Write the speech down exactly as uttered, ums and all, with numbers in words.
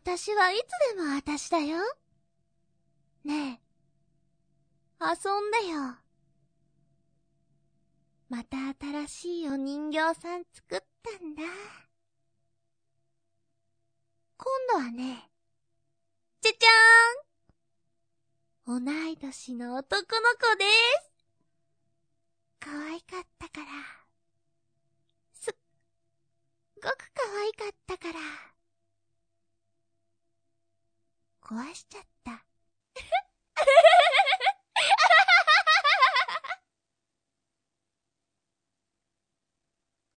私はいつでも私だよ。ねえ、遊んでよ。また新しいお人形さん作ったんだ。今度はね、じゃじゃーん、同い年の男の子です。可愛かったから。すっごく可愛かったから。壊しちゃった。